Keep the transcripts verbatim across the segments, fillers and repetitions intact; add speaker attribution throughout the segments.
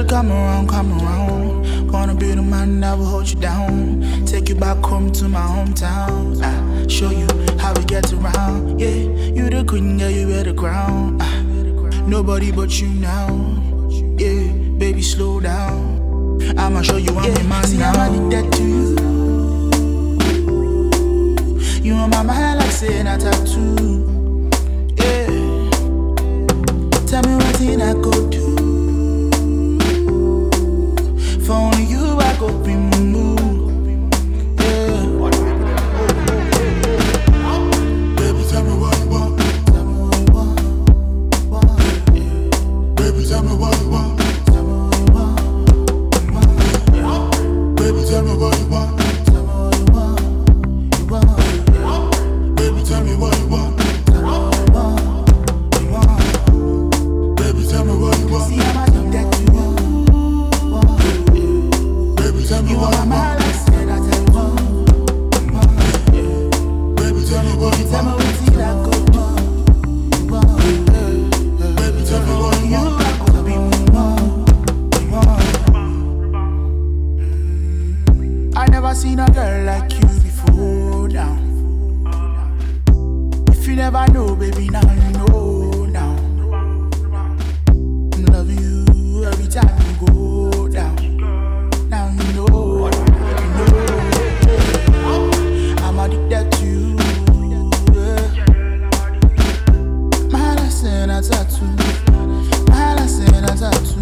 Speaker 1: come around, come around. Wanna be the man that will hold you down. Take you back home to my hometown. Ah, show you how we get around. Yeah, you the queen, yeah, you wear the crown. Ah, nobody but you now. Yeah, baby, slow down. I'ma show you I'm yeah, the man see, now. I'm addicted to you. You on my mind like saying a tattoo. Yeah, tell me what thing I go do. For only you I go be moved. Yeah. Baby, tell me what you want. Tell me what you want. Yeah. Baby, tell me what you want. Tell me what you want. Yeah. Baby, tell me what you want. Tell me what you want. You want. Yeah. Baby, tell me what you want. Tell me what you want. You want. Baby, tell me what you want. See, I'm addicted to you. Tell me you what you want. Said I tell you what. Yeah. Baby, tell me what you want. Tell me what you like go want. Yeah. Baby, tell me what you want. You could be more. I never seen a girl like you before now. If you never know, baby, now you know now. I love you every time you go down. Now you know, you know, I'm addicted to you. Yeah. My last and a tattoo, my last and a tattoo.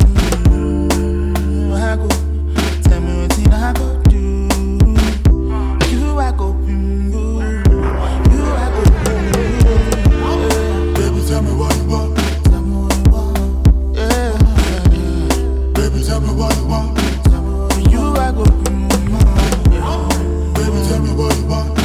Speaker 1: I go, tell me what thing I go do. You I go pingu, you I go pingu. Yeah. Baby, tell me what you want. Tell me what you want. Yeah. Baby, tell me what you want. You I go, yeah. Baby, tell me what you want.